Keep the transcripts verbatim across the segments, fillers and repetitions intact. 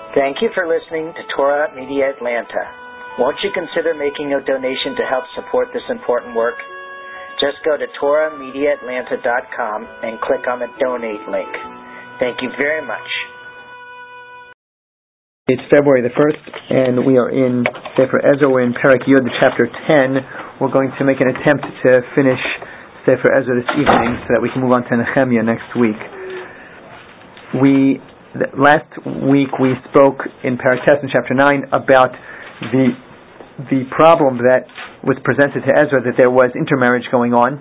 Thank you for listening to Torah Media Atlanta. Won't you consider making a donation to help support this important work? Just go to Torah Media Atlanta dot com and click on the donate link. Thank you very much. It's February the first, and we are in Sefer Ezra. We're in Perek Yud, chapter ten. We're going to make an attempt to finish Sefer Ezra this evening so that we can move on to Nehemiah next week. We last week we spoke in Perek Tes in chapter nine about the the problem that was presented to Ezra, that there was intermarriage going on,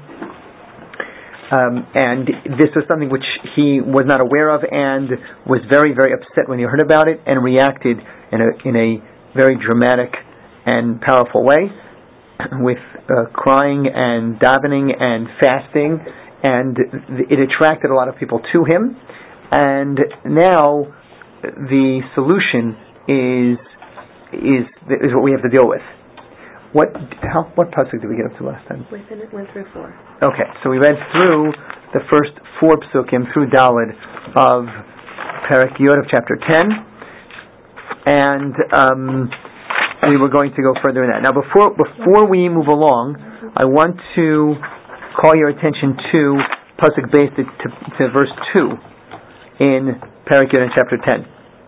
um, and this was something which he was not aware of and was very, very upset when he heard about it and reacted in a in a very dramatic and powerful way with uh, crying and davening and fasting, and it attracted a lot of people to him. And now the solution is is is what we have to deal with. What how what pasuk did we get up to last time? We went through four. Okay, so we read through the first four psukim through Daled of Perek Yod of chapter ten, and um, we were going to go further in that. Now, before before we move along, I want to call your attention to pasuk based to, to verse two. In Perek Yud in chapter ten.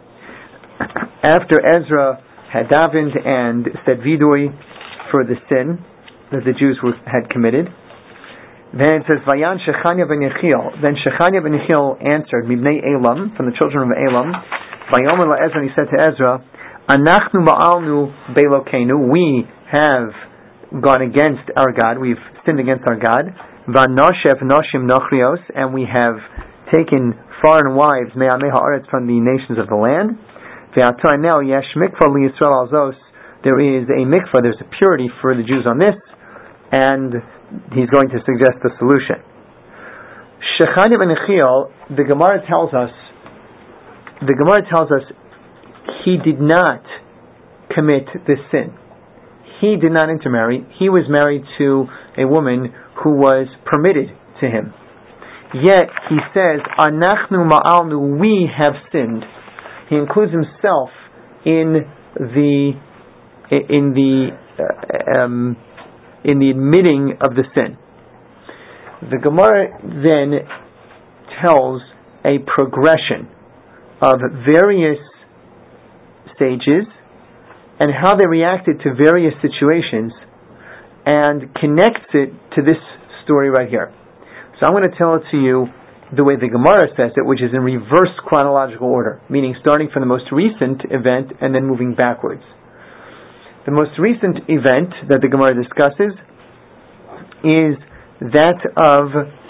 After Ezra had davened and said vidui for the sin that the Jews were, had committed, then it says, Vayan Shechania ben Yechiel. Then Shechania ben Yechiel answered, Mibnei Elam, from the children of Elam, Vayomer la Ezra, and he said to Ezra, Anachnu ba'alnu be'Elokeinu, we have gone against our God, we've sinned against our God, Vanoshev noshim nochrios, and we have taken foreign wives, me'amei ha'aretz, from the nations of the land. Ve'atai, now yesh mikvah li Yisrael alzos, there is a mikvah, there's a purity for the Jews on this, and he's going to suggest the solution. Shechania ben Yechiel, the Gemara tells us, the Gemara tells us he did not commit this sin. He did not intermarry. He was married to a woman who was permitted to him. Yet he says, "Anachnu ma'alnu," we have sinned. He includes himself in the in the uh, um, in the admitting of the sin. The Gemara then tells a progression of various stages and how they reacted to various situations, and connects it to this story right here. So I'm going to tell it to you the way the Gemara says it, which is in reverse chronological order, meaning starting from the most recent event and then moving backwards. The most recent event that the Gemara discusses is that of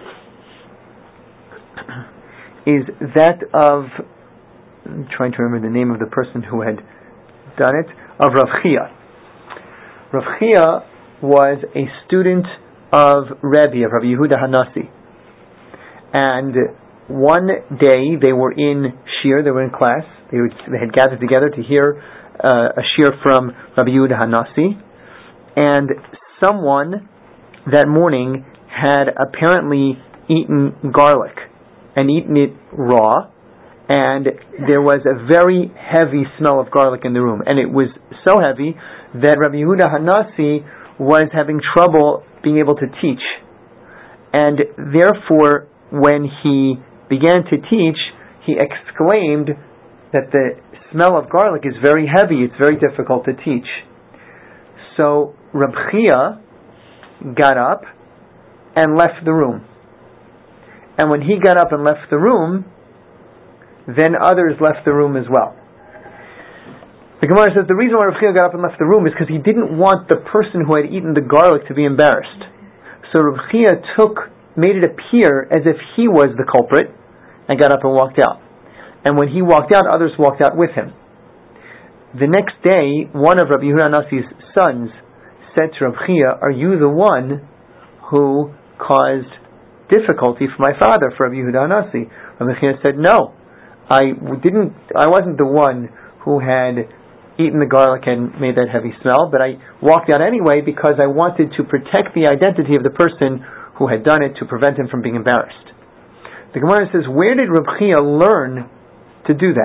is that of I'm trying to remember the name of the person who had done it, of Rav Chia. Rav Chia was a student of Rebbe, of Rabbi Yehuda Hanassi. And one day they were in shir, they were in class, they, were, they had gathered together to hear uh, a shir from Rabbi Yehuda Hanassi, and someone that morning had apparently eaten garlic, and eaten it raw, and there was a very heavy smell of garlic in the room, and it was so heavy that Rabbi Yehuda Hanassi was having trouble being able to teach, and therefore when he began to teach, he exclaimed that the smell of garlic is very heavy, it's very difficult to teach. So Reb Chia got up and left the room. And when he got up and left the room, then others left the room as well. The Gemara says the reason why Reb Chia got up and left the room is because he didn't want the person who had eaten the garlic to be embarrassed. So Reb Chia took made it appear as if he was the culprit and got up and walked out. And when he walked out, others walked out with him. The next day, one of Rabbi Yehuda Hanassi's sons said to Reb Chia, "Are you the one who caused difficulty for my father, for Rabbi Yehuda Hanassi?" Rabbi Chia said, "No, I didn't. I wasn't the one who had eaten the garlic and made that heavy smell, but I walked out anyway because I wanted to protect the identity of the person who had done it, to prevent him from being embarrassed." The Gemara says, where did Reb Chia learn to do that?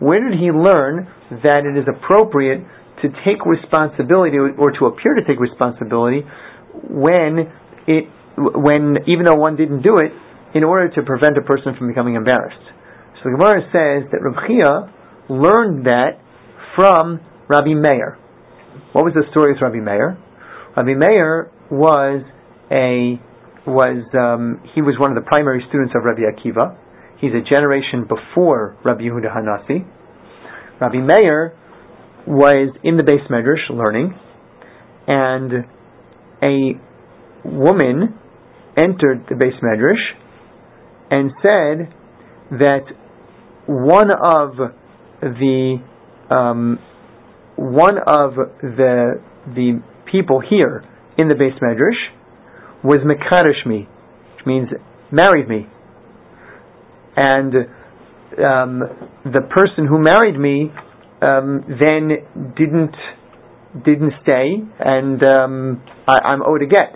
where did he learn that it is appropriate to take responsibility, or to appear to take responsibility, when it, when even though one didn't do it, in order to prevent a person from becoming embarrassed? So the Gemara says that Reb Chia learned that from Rabbi Meir. What was the story with Rabbi Meir? Rabbi Meir was a was um, he was one of the primary students of Rabbi Akiva. He's a generation before Rabbi Yehuda Hanasi. Rabbi Meir was in the Beis Medrash learning, and a woman entered the Beis Medrash and said that one of the um, one of the the people here in the Beis Medrash was mekadosh me, which means married me, and um, the person who married me um, then didn't didn't stay, and um, I, I'm owed a get.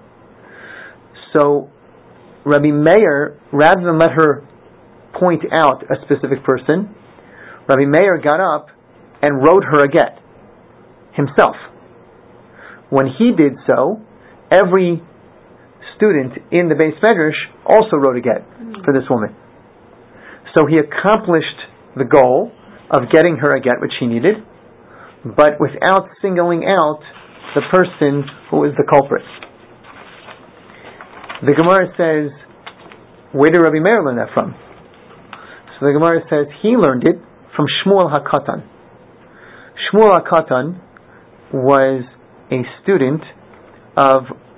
So Rabbi Meir, rather than let her point out a specific person, Rabbi Meir got up and wrote her a get himself. When he did so, every student in the Beis Medrash also wrote a get for this woman. So he accomplished the goal of getting her a get, which she needed, but without singling out the person who was the culprit. The Gemara says, where did Rabbi Meir learn that from? So the Gemara says he learned it from Shmuel HaKatan. Shmuel HaKatan was a student of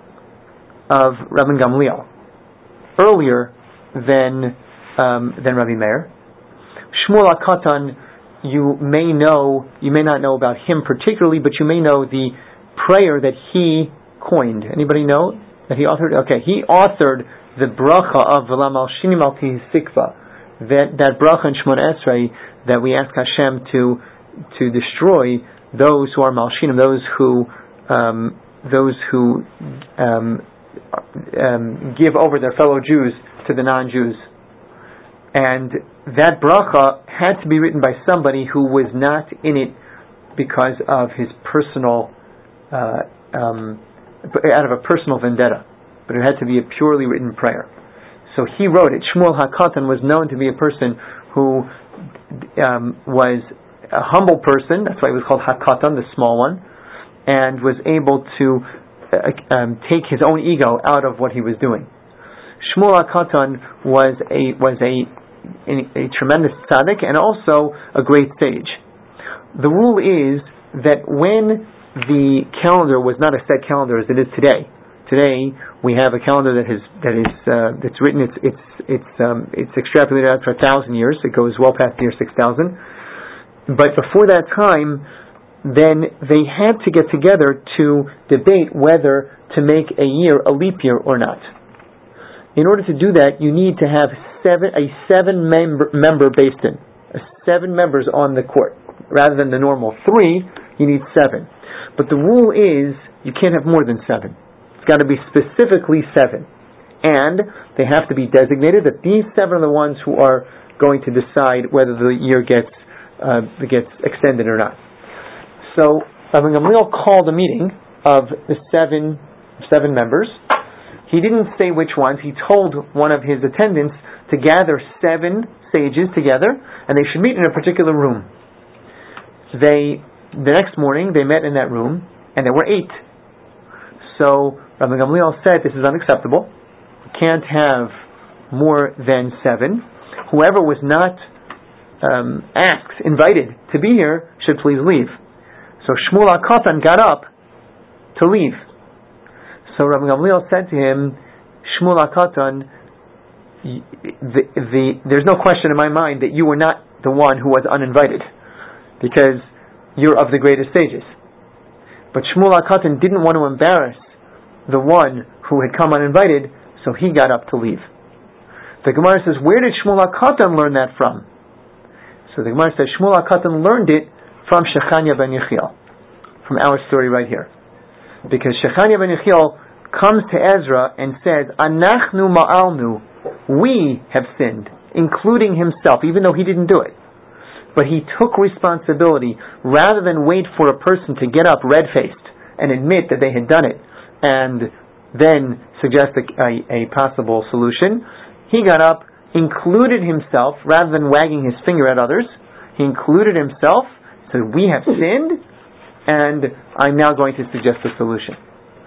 of Rabbi Gamliel, earlier than um, than Rabbi Meir. Shmuel HaKatan, you may know, you may not know about him particularly, but you may know the prayer that he coined. Anybody know that he authored? Okay, he authored the bracha of V'la malshinim al tihisikva, that that bracha in Shemona Esrei that we ask Hashem to to destroy those who are malshinim, those who um, those who um, um, give over their fellow Jews to the non-Jews. And that bracha had to be written by somebody who was not in it because of his personal, uh, um, out of a personal vendetta, but it had to be a purely written prayer. So he wrote it. Shmuel HaKatan was known to be a person who um, was a humble person. That's why he was called HaKatan, the small one, and was able to uh, um, take his own ego out of what he was doing. Shmuel HaKatan was a was a A, a tremendous tzaddik and also a great sage. The rule is that when the calendar was not a set calendar as it is today, today we have a calendar that is that is uh, that's written. It's it's it's um, it's extrapolated out for a thousand years. It goes well past the year six thousand. But before that time, then they had to get together to debate whether to make a year a leap year or not. In order to do that, you need to have seven, a seven member, member based in, uh, seven members on the court. Rather than the normal three, you need seven. But the rule is, you can't have more than seven. It's got to be specifically seven. And they have to be designated that these seven are the ones who are going to decide whether the year gets uh, gets extended or not. So, Rabbi Gamliel called a meeting of the seven seven members. He didn't say which ones. He told one of his attendants to gather seven sages together, and they should meet in a particular room. They, the next morning, they met in that room, and there were eight. So Rabbi Gamliel said, this is unacceptable. We can't have more than seven. Whoever was not um, asked, invited to be here, should please leave. So Shmuel HaKatan got up to leave. So Rabbi Gamliel said to him, Shmuel HaKatan, the, the, there's no question in my mind that you were not the one who was uninvited, because you're of the greatest sages. But Shmuel HaKatan didn't want to embarrass the one who had come uninvited, so he got up to leave. The Gemara says, where did Shmuel HaKatan learn that from? So the Gemara says, Shmuel HaKatan learned it from Shechania ben Yechiel, from our story right here. Because Shechania ben Yechiel comes to Ezra and says, Anachnu ma'alnu, we have sinned, including himself, even though he didn't do it. but he took responsibility rather than wait for a person to get up red-faced and admit that they had done it and then suggest a, a, a possible solution. He got up, included himself, rather than wagging his finger at others. He included himself, said, we have sinned, and I'm now going to suggest a solution.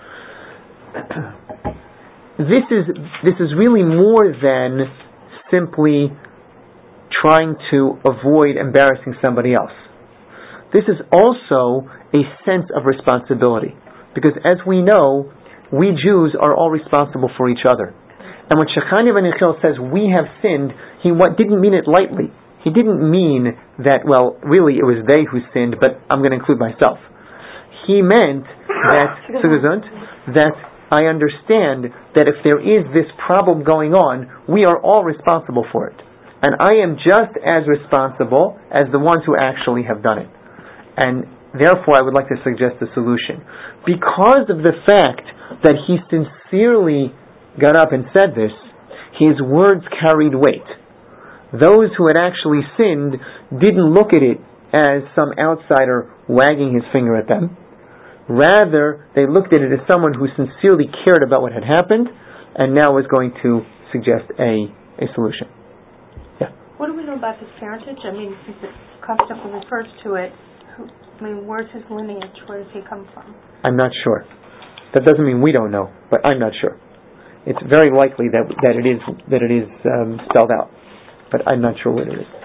This is this is really more than simply trying to avoid embarrassing somebody else. This is also a sense of responsibility, because as we know, we Jews are all responsible for each other. And when Shechania ben Yechiel says we have sinned, he what, didn't mean it lightly. He didn't mean that, well, really it was they who sinned, but I'm going to include myself. He meant that that I understand that if there is this problem going on, we are all responsible for it. And I am just as responsible as the ones who actually have done it. And therefore I would like to suggest a solution. Because of the fact that he sincerely got up and said this, his words carried weight. Those who had actually sinned didn't look at it as some outsider wagging his finger at them. Rather, they looked at it as someone who sincerely cared about what had happened and now was going to suggest a, a solution. Yeah. What do we know about his parentage? I mean, since the custom refers to it, I mean, where's his lineage? Where does he come from? I'm not sure. That doesn't mean we don't know, but I'm not sure. It's very likely that that it is that it is um, spelled out, but I'm not sure what it is.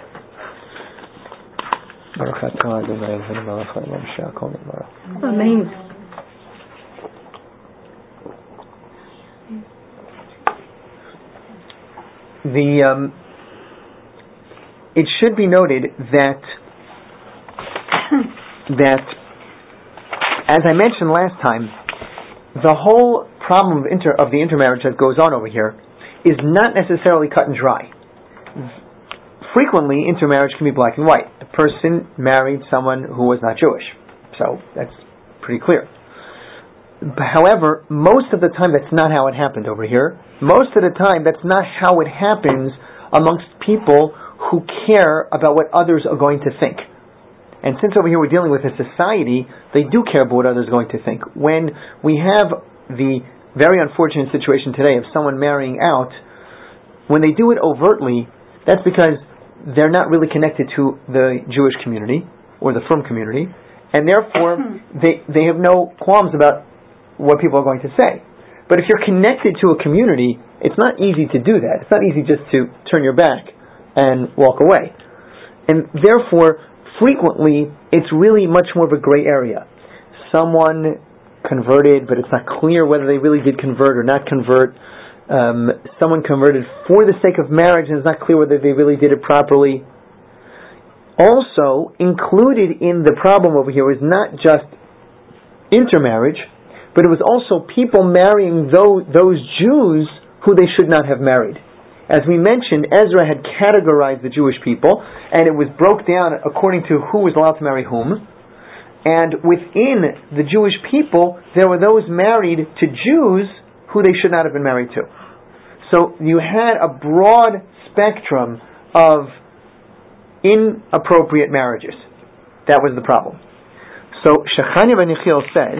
Amen. The um, it should be noted that that as I mentioned last time, the whole problem of inter of the intermarriage that goes on over here is not necessarily cut and dry. Frequently, intermarriage can be black and white. The person married someone who was not Jewish. So, that's pretty clear. However, most of the time that's not how it happened over here. Most of the time that's not how it happens amongst people who care about what others are going to think. And since over here we're dealing with a society, they do care about what others are going to think. When we have the very unfortunate situation today of someone marrying out, when they do it overtly, that's because they're not really connected to the Jewish community or the frum community, and therefore they they have no qualms about what people are going to say. But if you're connected to a community, it's not easy to do that. It's not easy just to turn your back and walk away. And therefore, frequently, it's really much more of a gray area. Someone converted, but it's not clear whether they really did convert or not convert. Um, someone converted for the sake of marriage, and it's not clear whether they really did it properly. Also, included in the problem over here was not just intermarriage, but it was also people marrying those, those Jews who they should not have married. As we mentioned, Ezra had categorized the Jewish people, and it was broke down according to who was allowed to marry whom. And within the Jewish people, there were those married to Jews who they should not have been married to. So you had a broad spectrum of inappropriate marriages. That was the problem. So Shechania ben Yechiel says,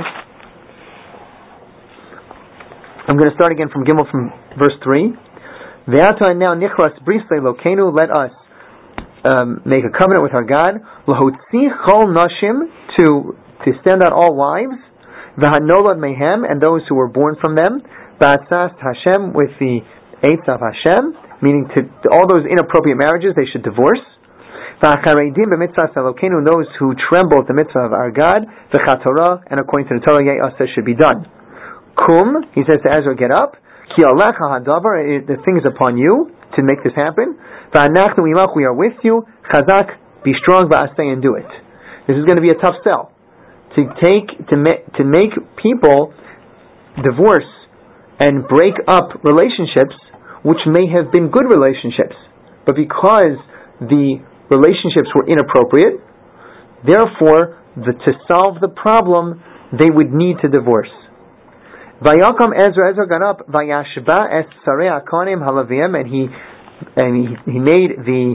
I'm going to start again from Gimel from verse three. Ve'ata now nichras brisle lokenu, let us um, make a covenant with our God. Lahotzi chol nashim, to to stand out all wives. V'hanolad mehem, and those who were born from them. Ba'atzas Hashem, with the eighth of Hashem, meaning to, to all those inappropriate marriachages they should divorce. V'achareidim b'mitzvah Elokenu, those who tremble at the mitzvah of our God. V'chatorah, and according to the Torah, ye'aseh should be done. Kum, he says to Ezra, get up. Ki alecha hadavar, the thing is upon you to make this happen. V'anachnu imach, we are with you. Chazak, be strong, v'aseh, and do it. This is going to be a tough sell. To take, to, ma- to make people divorce and break up relationships which may have been good relationships, but because the relationships were inappropriate, therefore, the, to solve the problem, they would need to divorce. Vayakam Ezra, Ezra got up, Vayashba es sarei hakohanim halavim, and he and he, he made the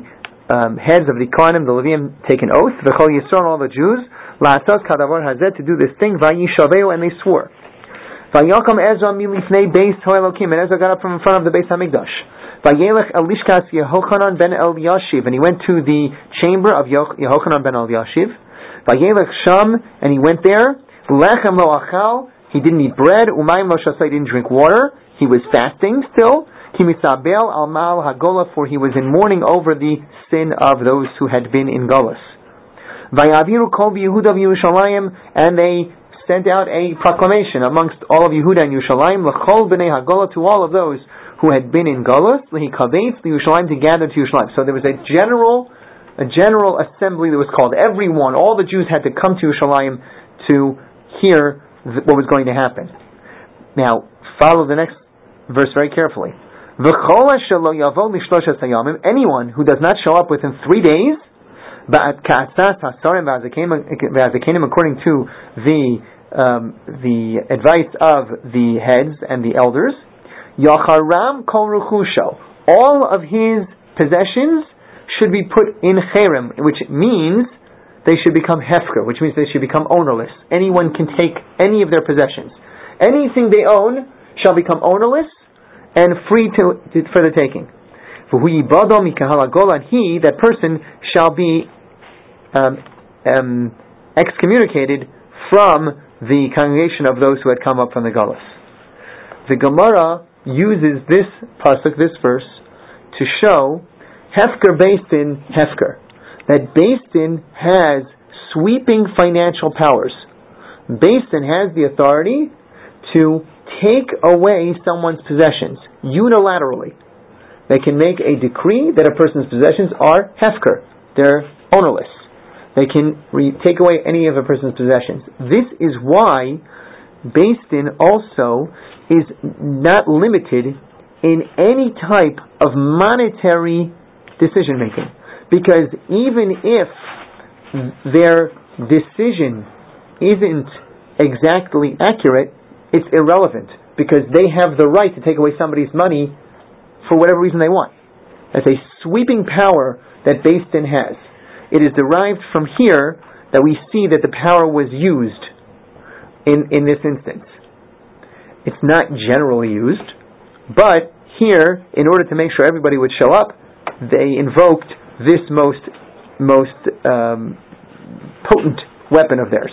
um, heads of the Kohanim, the Leviim, take an oath, V'chol Yisrael, all the Jews, La'asos kadavar hazeh, to do this thing, Vayishaveu, and they swore. Vayakam Ezra milifnei beis Elokim, and Ezra got up from in front of the Beis Hamikdash. Vayelech el lishkas Yehochanan ben Eliashiv, and he went to the chamber of Yehochanan ben Eliashiv. Vayelech sham, and he went there. Lechem lo achal, he didn't eat bread. Umayim lo shasai, didn't drink water. He was fasting still. Ki misabel al mal hagola, for he was in mourning over the sin of those who had been in Golus. Vayaviru kol Yehuda v'Yerushalayim, and they sent out a proclamation amongst all of Yehuda and Yerushalayim, l'chol b'nei hagola, to all of those who had been in Golus, l'hikavetz l'Yerushalayim, to gather to Yerushalayim. So there was a general, a general assembly that was called. Everyone, all the Jews had to come to Yerushalayim to hear th- what was going to happen. Now, follow the next verse very carefully. V'chol shelo yavo l'shloshes hayamim, anyone who does not show up within three days, but according to the um, the advice of the heads and the elders, Yacharam kol ruchusho, all of his possessions should be put in cherem, which means they should become hefker, which means they should become ownerless. Anyone can take any of their possessions. Anything they own shall become ownerless and free to, to for the taking. And he, that person, shall be um, um, excommunicated from the congregation of those who had come up from the Golus. The Gemara uses this pasuk, this verse, to show hefker based in hefker, that Beis Din has sweeping financial powers. Beis Din has the authority to take away someone's possessions unilaterally. They can make a decree that a person's possessions are hefker, they're ownerless. They can re- take away any of a person's possessions. This is why Beis Din also is not limited in any type of monetary decision making, because even if their decision isn't exactly accurate, it's irrelevant, because they have the right to take away somebody's money for whatever reason they want. That's a sweeping power that Beis Din has. It is derived from here that we see that the power was used in, in this instance. It's not generally used, but here, in order to make sure everybody would show up, they invoked this most most um, potent weapon of theirs.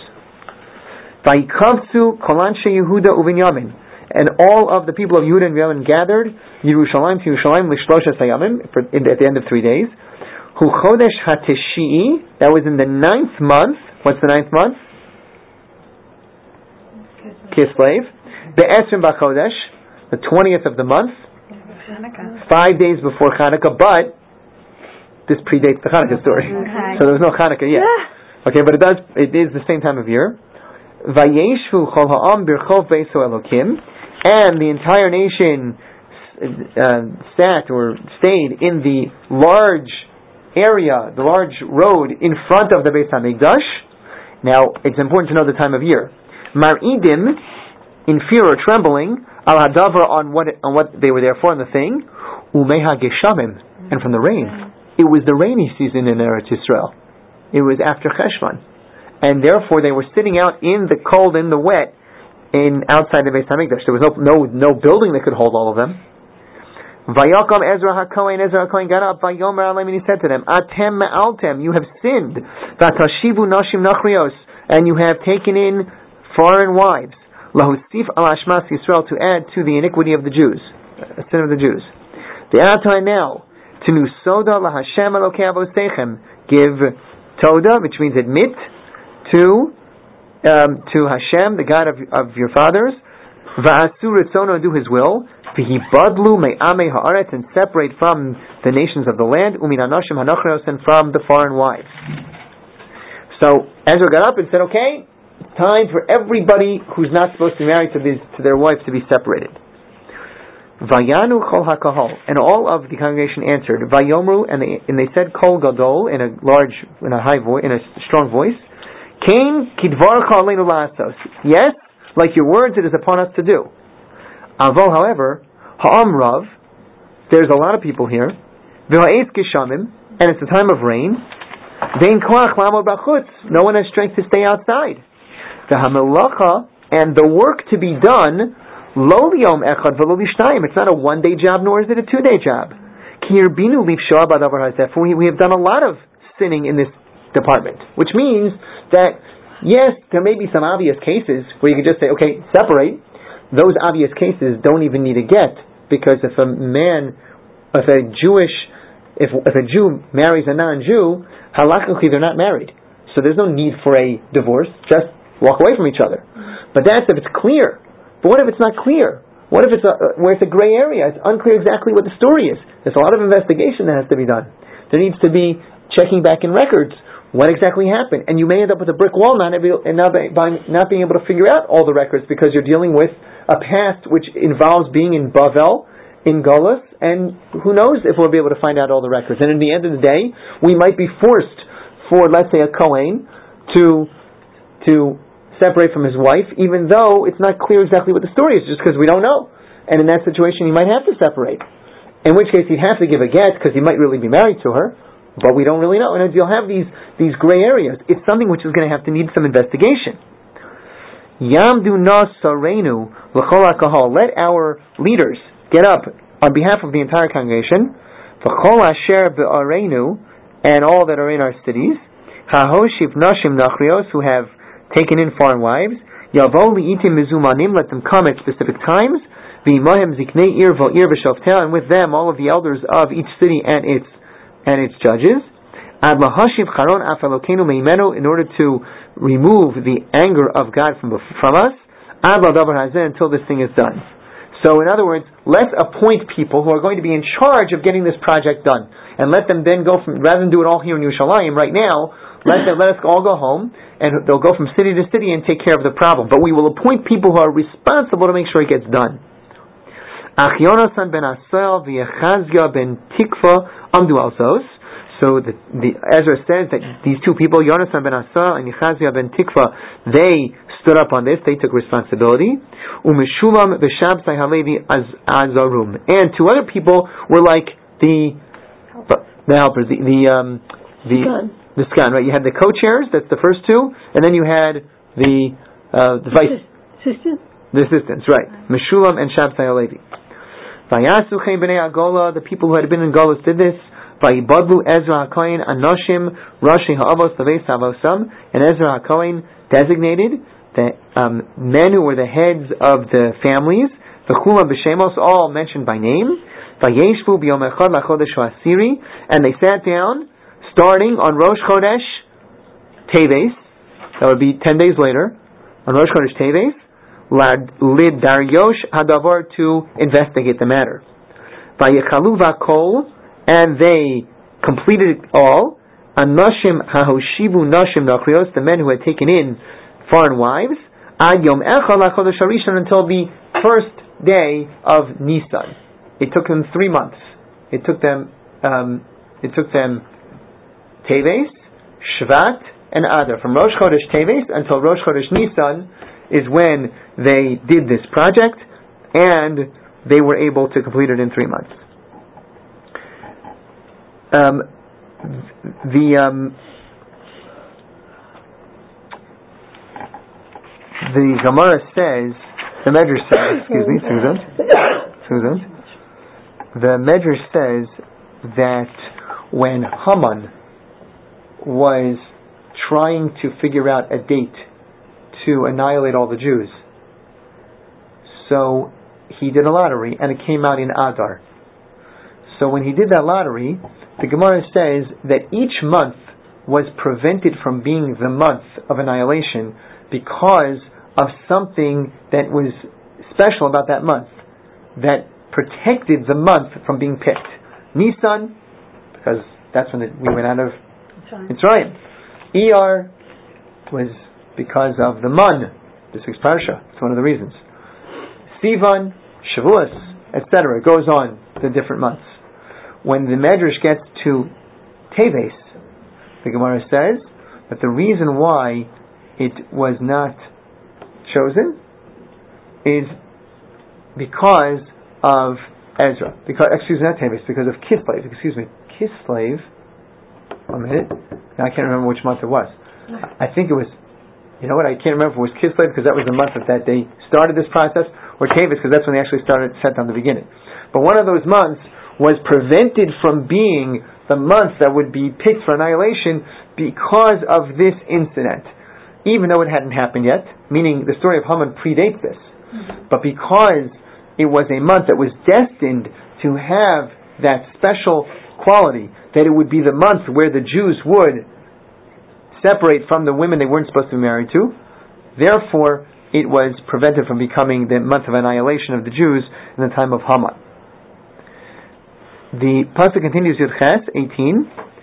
Vayikavtzu kol anshe Yehuda uVinyamin, and all of the people of Yehuda and Binyamin gathered Yerushalayim to Yerushalayim l'shloshes hayamim, at the end of three days. Hu chodesh hateshii, that was in the ninth month. What's the ninth month? Kislev. Be'esrim b'chodesh, the twentieth of the month. Hanukkah. Five days before Hanukkah, but this predates the Hanukkah story, okay. So there's no Hanukkah yet. Okay, but it does. It is the same time of year. Vayeshvu chol ha'am birchov beis Elokim, and the entire nation uh, sat or stayed in the large area, the large road in front of the Beis Hamikdash. Now, it's important to know the time of year. Mar'idim, in fear or trembling, al hadavar, on what on what they were there for, on the thing, umeha geshamim, and from the rain. It was the rainy season in Eretz Yisrael. It was after Cheshvan, and therefore they were sitting out in the cold, in the wet, in outside the Beis Hamikdash. There was no no no building that could hold all of them. Vayakam Ezra HaKohen, Ezra HaKohen got up, Vayomer Aleim, and he said to them, Atem me'altem, you have sinned, Vatashivu nashim nachrios, and you have taken in foreign wives, Lahusif al Ashmas Yisrael, to add to the iniquity of the Jews, a sin of the Jews. The Atai now, Tenu Soda LaHashem Elokei Avosechem, give Toda, which means admit, to um, to Hashem, the God of, of your fathers, Va'asu Ritzono, do His will, V'hibadlu me'amei ha'aretz, and separate from the nations of the land, Umin ha'nashim ha'nachrios, and from the foreign wives. So Ezra got up and said, okay, time for everybody who's not supposed to be married to, these, to their wives to be separated. Vayanu kol hakahol, and all of the congregation answered, Vayomru, and they, and they said kol gadol, in a large, in a high voice, in a strong voice, Kain kidvarcha aleinu la'asos, yes, like your words, it is upon us to do. Avol, however, ha'am rav, there's a lot of people here, v'ha'ez geshamim, and it's a time of rain, no one has strength to stay outside. And the work to be done, it's not a one-day job, nor is it a two-day job. We, we have done a lot of sinning in this department, which means that, yes, there may be some obvious cases where you could just say, okay, separate. Those obvious cases don't even need a get, because if a man, if a Jewish, if, if a Jew marries a non-Jew, halachically they're not married. So there's no need for a divorce, just walk away from each other. But that's if it's clear. But what if it's not clear? What if it's a, where it's a gray area? It's unclear exactly what the story is. There's a lot of investigation that has to be done. There needs to be checking back in records. What exactly happened? And you may end up with a brick wall not able, and not, by not being able to figure out all the records, because you're dealing with a past which involves being in Bavel, in Golus, and who knows if we'll be able to find out all the records. And in the end of the day, we might be forced for, let's say, a Kohen to to separate from his wife, even though it's not clear exactly what the story is, just because we don't know. And in that situation, he might have to separate. In which case, he'd have to give a get, because he might really be married to her, but we don't really know. And you'll have these, these gray areas. It's something which is going to have to need some investigation. Yamdu nas sarenu l'chol hakahal. Let our leaders get up on behalf of the entire congregation, v'chol asher be'arenu, and all that are in our cities, hahoshiv nashim nachrios, who have taken in foreign wives, yavo li'itim mizumanim, let them come at specific times, v'imohem ziknei ir v'ir v'shoftel, and with them all of the elders of each city and its and its judges, ad lahashiv charon af Elokeinu meimenu, in order to remove the anger of God from from us, ad ladavar hazeh, until this thing is done. So, in other words, let's appoint people who are going to be in charge of getting this project done, and let them then go from, rather than do it all here in Yerushalayim right now, let them, let us all go home, and they'll go from city to city and take care of the problem. But we will appoint people who are responsible to make sure it gets done. Ach Yonasan ben Asel v'Yechazia ben Tikva amdu al zos. So the, the Ezra says that these two people, Yonasan ben Asel and Yechazia ben Tikva, they stood up on this. They took responsibility. Umishulam v'Shabtai Halevi azarum. And two other people were like the the helpers, the the um, the. The scan, right? You had the co-chairs, that's the first two, and then you had the uh, the vice assistants. The assistants, right? Meshulam and Shabtai Alevi. Vayasu Chaim b'nei Agola, the people who had been in Golus did this. Vayibadlu Ezra HaKohen Anoshim Rashi Ha'avos Lavei Savosam, and Ezra HaKohen designated the um, men who were the heads of the families. V'chulam b'shemos, all mentioned by name. Vayeshvu b'yom echad lachodesh ha'asiri, and they sat down starting on Rosh Chodesh Teves, that would be ten days later, on Rosh Chodesh Teves, Lid Daryosh Hadavar, to investigate the matter. Vayechalu Vakol, and they completed it all. Anoshim Hahoshivu Nashim Nachrios, the men who had taken in foreign wives, Ad Yom Echad LaChodesh Harishon, until the first day of Nisan. It took them three months. It took them. Um, it took them. Teves, Shvat, and Adar. From Rosh Chodesh Teves until Rosh Chodesh Nisan is when they did this project, and they were able to complete it in three months. Um, the um, the Gemara says, the Medrash says, excuse me, Susan, Susan, the Medrash says that when Haman was trying to figure out a date to annihilate all the Jews, so he did a lottery, and it came out in Adar. So when he did that lottery, the Gemara says that each month was prevented from being the month of annihilation because of something that was special about that month, that protected the month from being picked. Nisan, because that's when it, we went out of Mitzrayim. Iyar was because of the Man, the sixth parsha. It's one of the reasons. Sivan, Shavuos, et cetera. It goes on the different months. When the Medrash gets to Teves, the Gemara says that the reason why it was not chosen is because of Ezra. Because, excuse me, not Teves, because of Kislev. Excuse me, Kislev one minute. Now I can't remember which month it was. I think it was, you know what, I can't remember if it was Kislev because that was the month that they started this process, or Tevis because that's when they actually started set on the beginning. But one of those months was prevented from being the month that would be picked for annihilation because of this incident. Even though it hadn't happened yet, meaning the story of Haman predates this. Mm-hmm. But because it was a month that was destined to have that special quality, that it would be the month where the Jews would separate from the women they weren't supposed to be married to. Therefore, it was prevented from becoming the month of annihilation of the Jews in the time of Haman. The pasuk continues with Ches eighteen.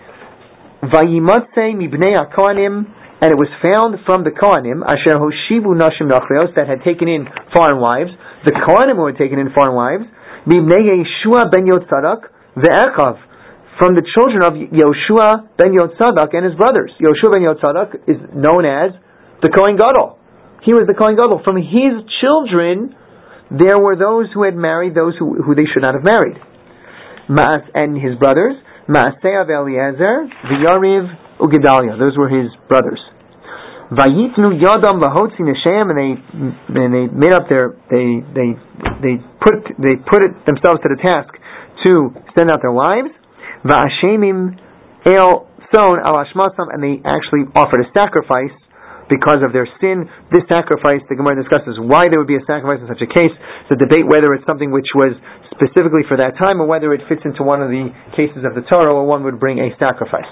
Vayimotze mibnei haKohanim, and it was found from the Kohanim asher hoshivu nashim nachrios, that had taken in foreign wives. The Kohanim who had taken in foreign wives. Mibnei Yeshua ben Yotzadak ve'echav, from the children of Yoshua ben Yotzadak and his brothers. Yoshua ben Yotzadak is known as the Kohen Gadol. He was the Kohen Gadol. From his children, there were those who had married those who, who they should not have married. Maas and his brothers, Maaseah ve'Eliezer, ve'Yariv u'Gedalia. Those were his brothers. Vayitnu yadam lahotzi neshem, and they and they made up their they they they put they put it themselves to the task to send out their wives. Va'ashemim el son al ashmasam, and they actually offered a sacrifice because of their sin. This sacrifice, the Gemara discusses why there would be a sacrifice in such a case. It's a debate whether it's something which was specifically for that time, or whether it fits into one of the cases of the Torah, or one would bring a sacrifice.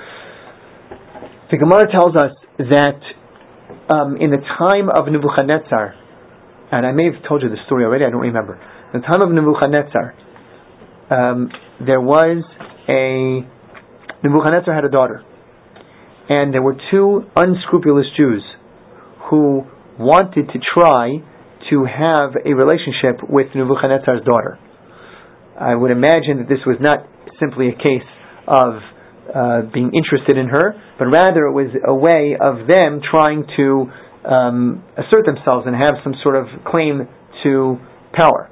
The Gemara tells us that um, in the time of Nebuchadnezzar, and I may have told you the story already, I don't remember. In the time of Nebuchadnezzar, um, there was a Nebuchadnezzar had a daughter, and there were two unscrupulous Jews who wanted to try to have a relationship with Nebuchadnezzar's daughter. I would imagine that this was not simply a case of uh, being interested in her, but rather it was a way of them trying to um, assert themselves and have some sort of claim to power.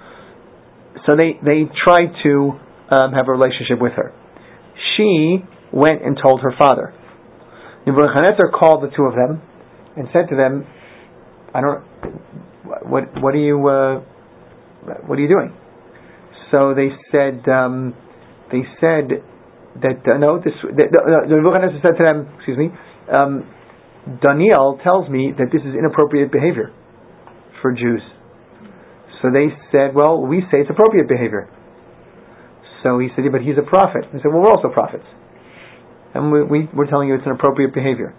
So they, they tried to um, have a relationship with her. She went and told her father. Nebuchadnezzar called the two of them and said to them, "I don't. What what are you uh, what are you doing?" So they said um, they said that uh, no. This that, uh, Nebuchadnezzar said to them, "Excuse me, um, Daniel tells me that this is inappropriate behavior for Jews." So they said, "Well, we say it's appropriate behavior." So he said, yeah, "But he's a prophet." They said, "Well, we're also prophets, and we, we we're telling you it's an appropriate behavior."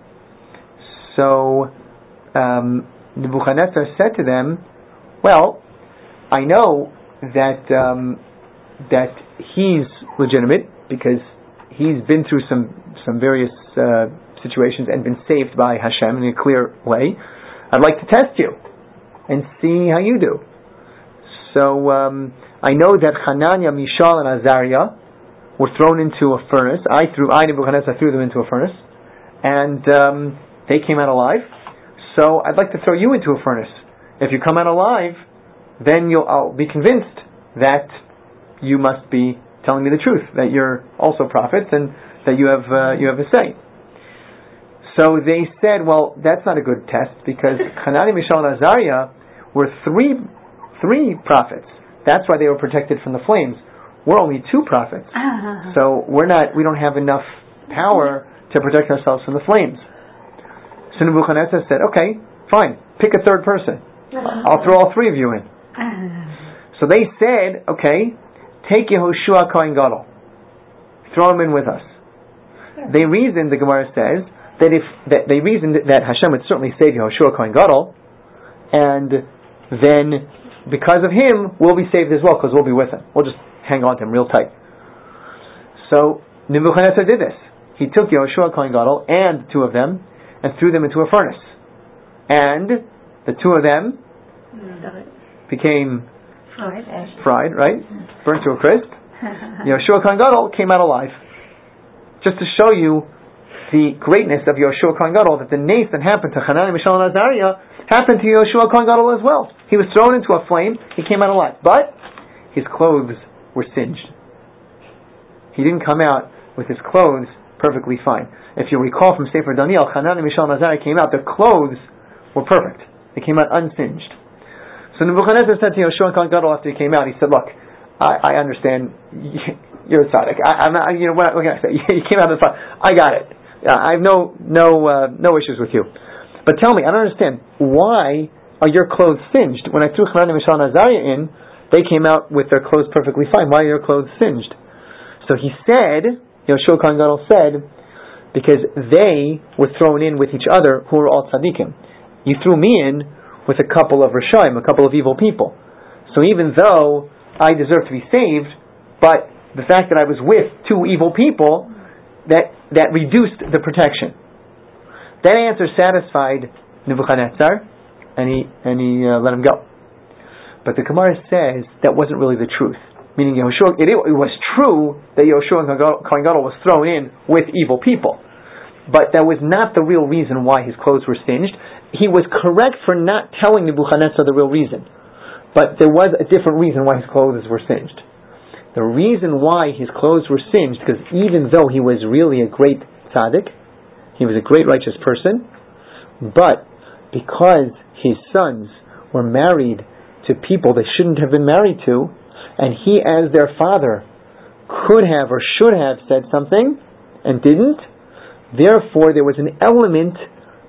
So um, Nebuchadnezzar said to them, "Well, I know that um, that he's legitimate because he's been through some some various uh, situations and been saved by Hashem in a clear way. I'd like to test you and see how you do." So um, I know that Hananiah, Mishael, and Azariah were thrown into a furnace. I threw, I Nebuchadnezzar threw them into a furnace, and um, they came out alive. So I'd like to throw you into a furnace. If you come out alive, then you'll I'll be convinced that you must be telling me the truth, that you're also prophets, and that you have uh, you have a say. So they said, "Well, that's not a good test because Hananiah, Mishael, and Azariah were three three prophets. That's why they were protected from the flames. We're only two prophets, uh-huh. so we're not. We don't have enough power to protect ourselves from the flames." So Nebuchadnezzar said, "Okay, fine. Pick a third person. Uh-huh. I'll throw all three of you in." Uh-huh. So they said, "Okay, take Yehoshua Kohen Gadol. Throw him in with us." Yeah. They reasoned, the Gemara says, that if that they reasoned that Hashem would certainly save Yehoshua Kohen Gadol, and then because of him, we'll be saved as well because we'll be with him. We'll just hang on to him real tight. So Nebuchadnezzar did this. He took Yehoshua Kohen Gadol and two of them and threw them into a furnace. And the two of them became fried, fried right? Burnt to a crisp. Yehoshua Kohen Gadol came out alive. Just to show you the greatness of Yehoshua Kohen Gadol, that the nace that happened to Hananiah, Mishael, and Azariah happened to Yehoshua Kohen Gadol as well. He was thrown into a flame, he came out alive. But his clothes were singed. He didn't come out with his clothes perfectly fine. If you recall from Sefer Daniel, Hanan and Mishael and Azariah came out, their clothes were perfect. They came out unsinged. So Nebuchadnezzar said to Yehoshua Kohen Gadol after he came out, he said, look, I, I understand, you're a tzaddik. I, I'm not, you know, what, what can I say? You came out of the fire. I got it. I have no no uh, no issues with you. But tell me, I don't understand, why are your clothes singed? When I threw Hanan, Mishael and Azariah in, they came out with their clothes perfectly fine. Why are your clothes singed? So he said, Yehoshua Kohen Gadol said, because they were thrown in with each other who were all tzaddikim. You threw me in with a couple of Rishaim, a couple of evil people. So even though I deserve to be saved, but the fact that I was with two evil people, that that reduced the protection. That answer satisfied Nebuchadnezzar, and he and he uh, let him go. But the Gemara says that wasn't really the truth. Meaning, Yehoshua, it, it was true that Yehoshua Kohen Gadol was thrown in with evil people, but that was not the real reason why his clothes were singed. He was correct for not telling Nebuchadnezzar the real reason, but there was a different reason why his clothes were singed. The reason why his clothes were singed, because even though he was really a great tzaddik, he was a great righteous person, but because his sons were married to people they shouldn't have been married to, and he as their father could have or should have said something and didn't, therefore there was an element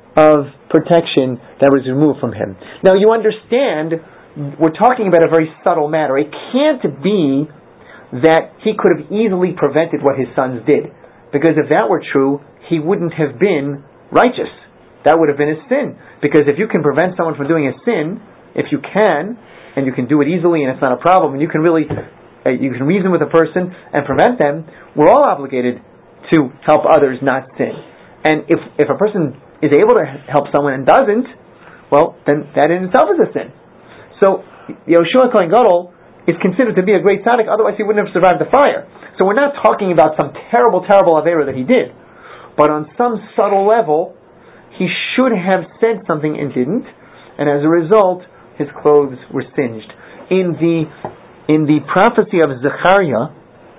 of protection that was removed from him. Now you understand, we're talking about a very subtle matter. It can't be that he could have easily prevented what his sons did, because if that were true, he wouldn't have been righteous. That would have been a sin. Because if you can prevent someone from doing a sin, if you can, and you can do it easily and it's not a problem, and you can really uh, you can reason with a person and prevent them, we're all obligated to help others not sin. And if if a person is able to help someone and doesn't, well, then that in itself is a sin. So Yehoshua Kohen Gadol is considered to be a great tzaddik, otherwise he wouldn't have survived the fire. So we're not talking about some terrible, terrible avera that he did, but on some subtle level, he should have said something and didn't, and as a result, his clothes were singed. In the in the prophecy of Zechariah,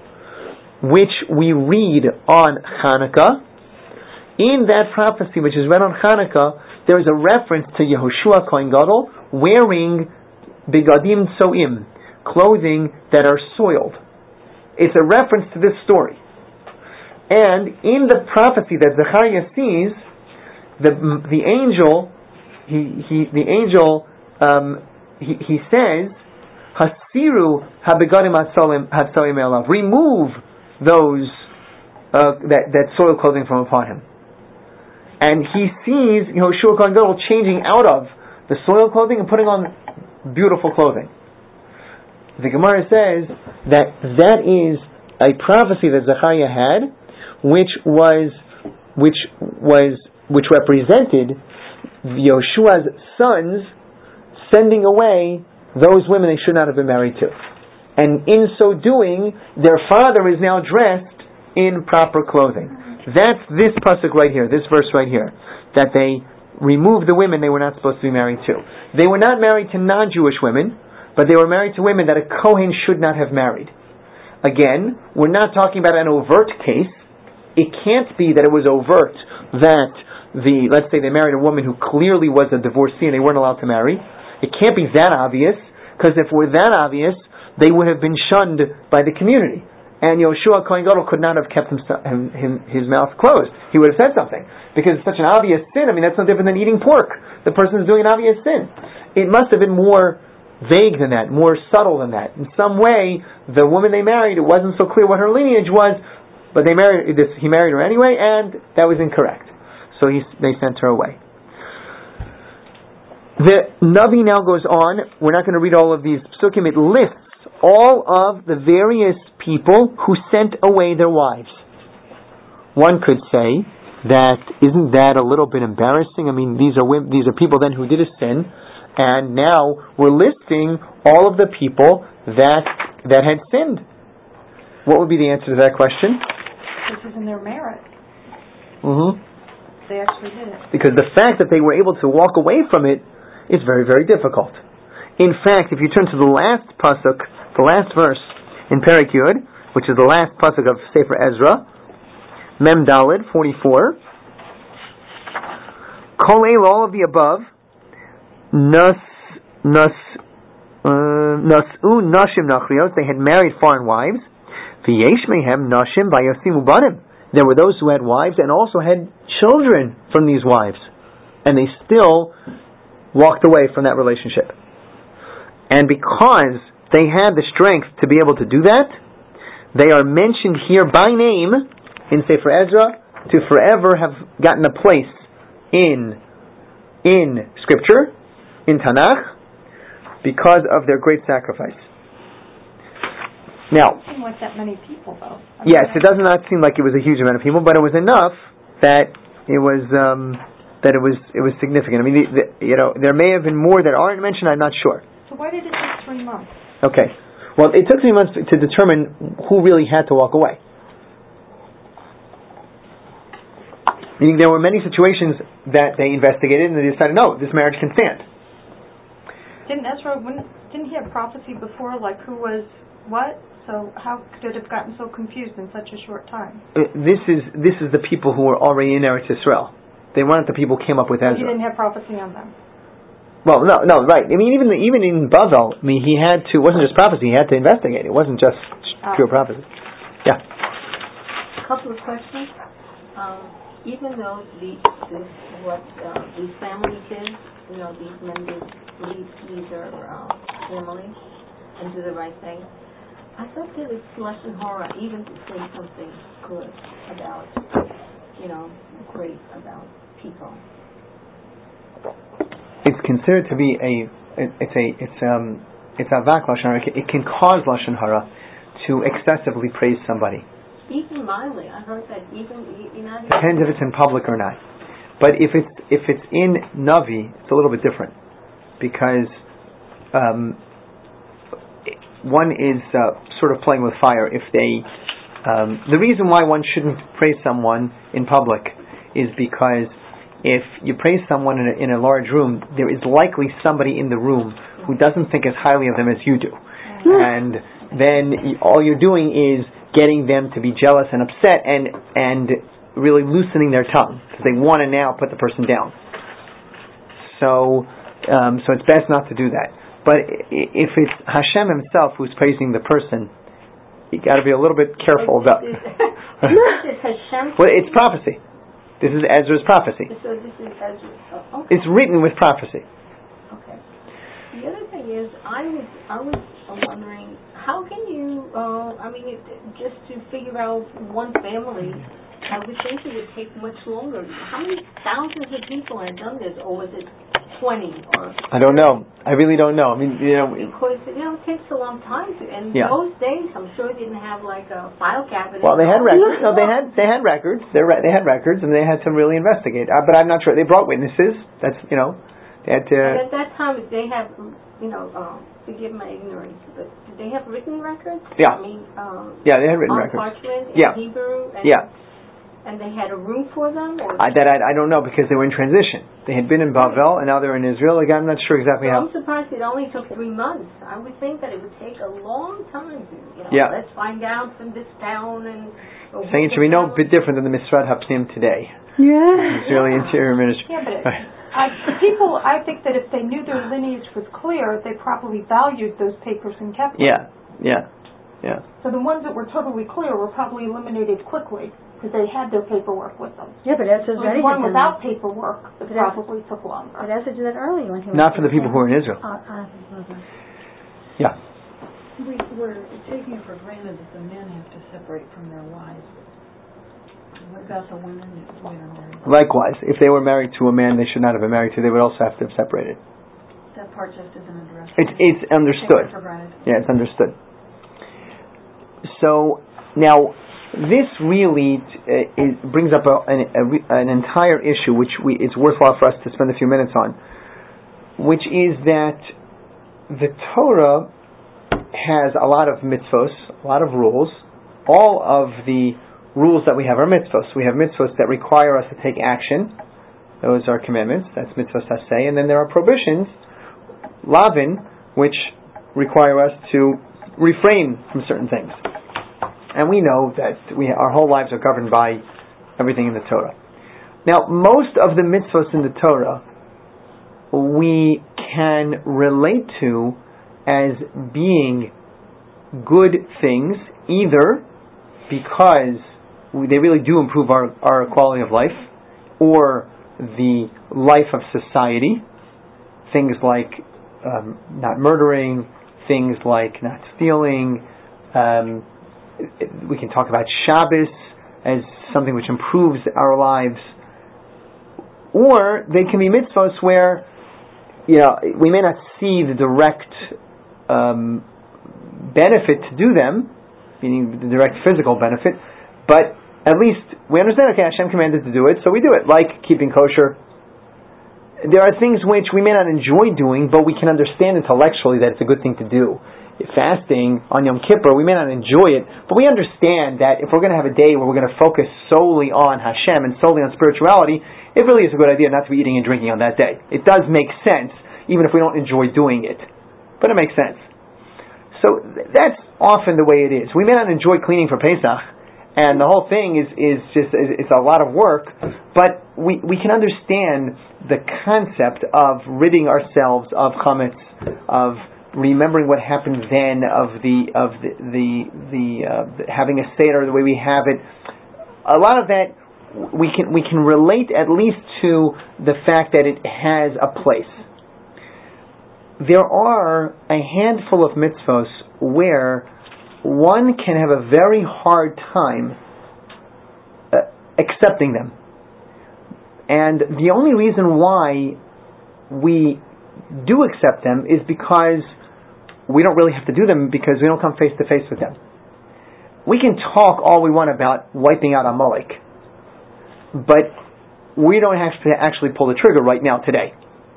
which we read on Hanukkah, in that prophecy, which is read on Hanukkah, there is a reference to Yehoshua Kohen Gadol wearing bigadim tsoim, clothing that are soiled. It's a reference to this story. And in the prophecy that Zechariah sees, the the angel, he he the angel, um, he he says, Hasiru habegadim hatsoim elav, remove those uh, that that soiled clothing from upon him. And he sees Yehoshua Kohen Gadol changing out of the soiled clothing and putting on beautiful clothing. The Gemara says that that is a prophecy that Zechariah had, which was which was which represented Yeshua's sons sending away those women they should not have been married to. And in so doing, their father is now dressed in proper clothing. That's this pasuk right here, this verse right here, that they removed the women they were not supposed to be married to. They were not married to non-Jewish women, but they were married to women that a Kohen should not have married. Again, we're not talking about an overt case. It can't be that it was overt that the, let's say they married a woman who clearly was a divorcee and they weren't allowed to marry. It can't be that obvious, because if it were that obvious, they would have been shunned by the community. And Yehoshua Kohen Gadol could not have kept him, him, him, his mouth closed. He would have said something. Because it's such an obvious sin. I mean, that's no different than eating pork. The person is doing an obvious sin. It must have been more vague than that, more subtle than that. In some way, the woman they married, it wasn't so clear what her lineage was, but they married this, he married her anyway, and that was incorrect. So he, they sent her away. The Navi now goes on. We're not going to read all of these psukim. It lists all of the various people who sent away their wives. One could say that, isn't that a little bit embarrassing? I mean, these are women, these are people then who did a sin, and now we're listing all of the people that that had sinned. What would be the answer to that question? This is in their merit. Mm-hmm. They actually did it. Because the fact that they were able to walk away from it is very, very difficult. In fact, if you turn to the last pasuk, the last verse in Perek Yud, which is the last pasuk of Sefer Ezra, Mem Daled, forty-four. Kol el, all of the above. Nas, nas, uh, nasu nashim nachriot. They had married foreign wives. V'yesh mehem nashim vayasimu banim. There were those who had wives and also had children from these wives, and they still walked away from that relationship. And because they had the strength to be able to do that, they are mentioned here by name in Sefer Ezra to forever have gotten a place in in Scripture, in Tanakh, because of their great sacrifice. Now, it doesn't seem like that many people, though. I mean, yes, it does not seem like it was a huge amount of people, but it was enough that it was um, that it was it was significant. I mean, the, the, you know, there may have been more that aren't mentioned. I'm not sure. So why did it take three months? Okay, well, it took three months to determine who really had to walk away. Meaning, there were many situations that they investigated and they decided, no, this marriage can stand. Didn't Ezra? Didn't he have prophecy before, like who was what? So how could it have gotten so confused in such a short time? Uh, this is this is the people who were already in Eretz Yisrael. They weren't the people who came up with Ezra. He didn't have prophecy on them. Well, no, no, right. I mean, even even in Bavel, I mean, he had to. It wasn't just prophecy. He had to investigate. It wasn't just Oh. pure prophecy. Yeah. A couple of questions. Um, even though the, this, what uh, these family kids, you know, these men did leave, leave their uh, family and do the right thing. I thought that it's lashon hara even to say something good about, you know, great about people. It's considered to be a. It's a. It's um. It's avak lashon hara. It can cause lashon hara to excessively praise somebody. Even mildly, I heard that even you know. Depends if it's in public or not. But if it's if it's in Navi, it's a little bit different because. Um, One is uh, sort of playing with fire. If they, um, the reason why one shouldn't praise someone in public is because if you praise someone in a, in a large room, there is likely somebody in the room who doesn't think as highly of them as you do, and then y- all you're doing is getting them to be jealous and upset, and and really loosening their tongue because they want to now put the person down. So, um, so it's best not to do that. But if it's Hashem Himself who's praising the person, you got to be a little bit careful about. This is Hashem. Well, it's prophecy. This is Ezra's prophecy. So this is Ezra. Oh, okay. It's written with prophecy. Okay. The other thing is, I was I was wondering, how can you? Uh, I mean, it, just to figure out one family, I would think it would take much longer. How many thousands of people had done this, or was it twenty? Or I don't know. I really don't know. I mean, you know, because you know it takes a long time to. And Yeah. those days, I'm sure they didn't have like a file cabinet. well, they had records. No, they had they had records. They re- they had records, and they had to really investigate. Uh, but I'm not sure. They brought witnesses. That's you know, they had to. But at that time, they have, you know, um, forgive my ignorance, but did they have written records? Yeah. I mean, um, Yeah, they had written on records. parchment in Yeah. Hebrew. And, Yeah. And they had a room for them? Or I, that I, I don't know because they were in transition. They had been in Bavel and now they're in Israel. Like, I'm not sure exactly so how. I'm surprised it only took three months. I would think that it would take a long time to, you know, Yeah. let's find out from this town and... or Saying it should be no bit different than the Misrad Hapnim today. Yeah. Israeli Yeah. Interior Ministry. Yeah, but it, uh, the people, I think that if they knew their lineage was clear, they probably valued those papers and kept them. Yeah, yeah, yeah. So the ones that were totally clear were probably eliminated quickly because they had their paperwork with them. Yeah, but Ezra's The ready one to without paperwork that But Ezra- probably took longer. But Ezra did that early when he was... Not for the people who are in Israel. Uh, uh, okay. Yeah. We, we're taking it for granted that the men have to separate from their wives. What about the women? We don't know. Likewise, if they were married to a man they should not have been married to, they would also have to have separated. That part just isn't addressed. It's it's Taking understood. it for granted. Yeah, it's understood. So now, this really uh, it brings up a, an, a, an entire issue, which we, it's worthwhile for us to spend a few minutes on, which is that the Torah has a lot of mitzvos, a lot of rules. All of the rules that we have are mitzvos. We have mitzvos that require us to take action. Those are commandments. That's mitzvos haseh. And then there are prohibitions, lavin, which require us to refrain from certain things. And we know that we our whole lives are governed by everything in the Torah. Now, most of the mitzvahs in the Torah we can relate to as being good things, either because they really do improve our, our quality of life, or the life of society. Things like um, not murdering, things like not stealing. Um, we can talk about Shabbos as something which improves our lives. Or they can be mitzvahs where, you know, we may not see the direct um, benefit to do them, meaning the direct physical benefit, but at least we understand, okay, Hashem commanded to do it, so we do it, like keeping kosher. There are things which we may not enjoy doing, but we can understand intellectually that it's a good thing to do. Fasting on Yom Kippur, we may not enjoy it, but we understand that if we're going to have a day where we're going to focus solely on Hashem and solely on spirituality, it really is a good idea not to be eating and drinking on that day. It does make sense, even if we don't enjoy doing it. But it makes sense. So that's often the way it is. We may not enjoy cleaning for Pesach, and the whole thing is, is just, it's a lot of work, but we, we can understand the concept of ridding ourselves of chametz, of remembering what happened then, of the of the the, the, uh, the having a seder the way we have it. A lot of that we can we can relate at least to the fact that it has a place. There are a handful of mitzvos where one can have a very hard time uh, accepting them. And the only reason why we do accept them is because we don't really have to do them, because we don't come face to face with them. We can talk all we want about wiping out Amalek, but we don't have to actually pull the trigger right now today.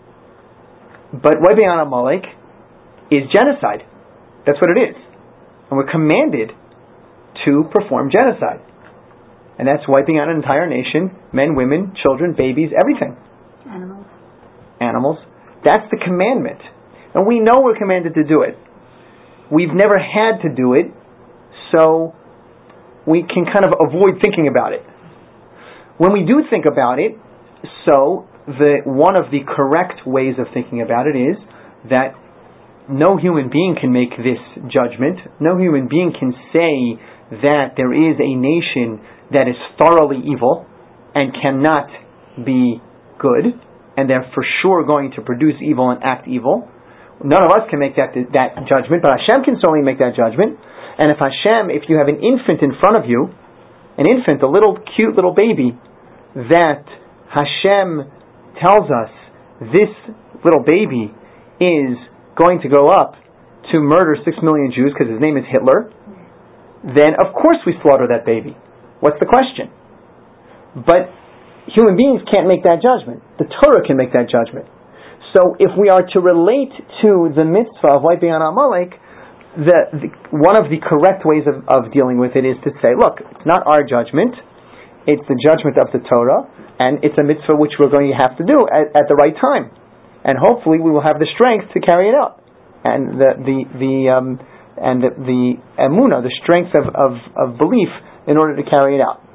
But wiping out Amalek is genocide. That's what it is. And we're commanded to perform genocide. And that's wiping out an entire nation, men, women, children, babies, everything. Animals. Animals. That's the commandment. And we know we're commanded to do it. We've never had to do it, so we can kind of avoid thinking about it. When we do think about it, so the one of the correct ways of thinking about it is that no human being can make this judgment. No human being can say that there is a nation that is thoroughly evil and cannot be good, and they're for sure going to produce evil and act evil. None of us can make that that judgment, but Hashem can certainly make that judgment. And if Hashem, if you have an infant in front of you, an infant, a little cute little baby, that Hashem tells us this little baby is going to grow up to murder six million Jews because his name is Hitler, then of course we slaughter that baby. What's the question? But human beings can't make that judgment. The Torah can make that judgment. So if we are to relate to the mitzvah of wiping out Amalek, the, the, one of the correct ways of, of dealing with it is to say, look, it's not our judgment, it's the judgment of the Torah, and it's a mitzvah which we're going to have to do at, at the right time. And hopefully we will have the strength to carry it out. And the the, the um and the, the emunah, the strength of, of, of belief in order to carry it out.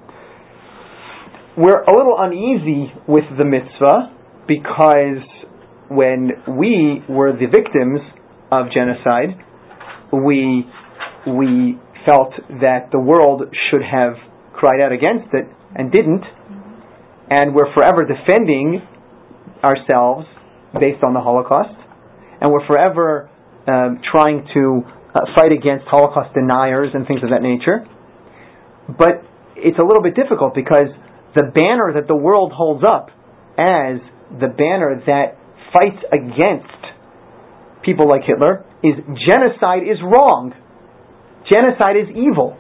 We're a little uneasy with the mitzvah because when we were the victims of genocide, we we felt that the world should have cried out against it and didn't, and we're forever defending ourselves based on the Holocaust, and we're forever um, trying to uh, fight against Holocaust deniers and things of that nature. But it's a little bit difficult because the banner that the world holds up as the banner that fights against people like Hitler is genocide is wrong. Genocide is evil.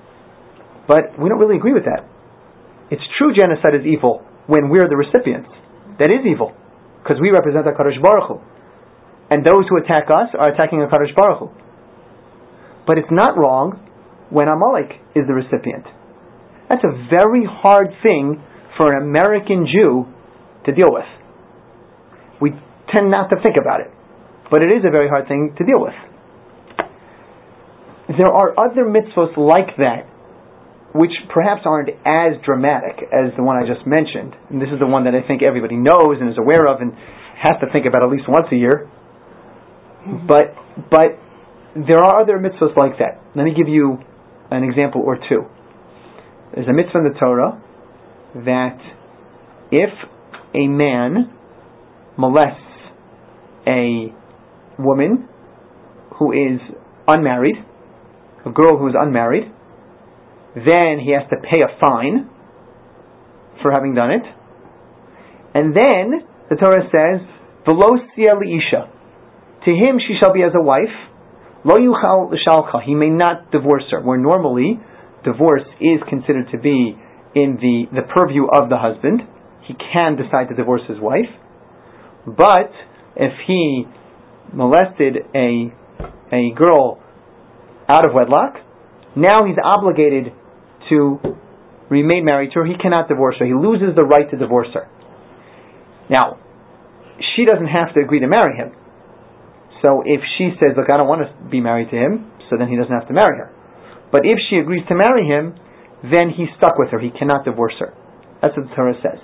But we don't really agree with that. It's true genocide is evil when we're the recipients. That is evil, because we represent HaKadosh Baruch Hu. And those who attack us are attacking HaKadosh Baruch Hu. But it's not wrong when Amalek is the recipient. That's a very hard thing for an American Jew to deal with. We tend not to think about it, but it is a very hard thing to deal with. There are other mitzvos like that which perhaps aren't as dramatic as the one I just mentioned, and this is the one that I think everybody knows and is aware of and has to think about at least once a year, mm-hmm. but but there are other mitzvahs like that. Let me give you an example or two. There's a mitzvah in the Torah that if a man molests a woman who is unmarried, a girl who is unmarried, then he has to pay a fine for having done it. And then the Torah says, "V'lo siya li'isha." To him she shall be as a wife. Lo yuchal l'shalcha. He may not divorce her. Where normally divorce is considered to be in the, the purview of the husband. He can decide to divorce his wife. But if he molested a a girl out of wedlock, now he's obligated to remain married to her. He cannot divorce her. He loses the right to divorce her. Now, she doesn't have to agree to marry him. So if she says, look, I don't want to be married to him, so then he doesn't have to marry her. But if she agrees to marry him, then he's stuck with her. He cannot divorce her. That's what the Torah says.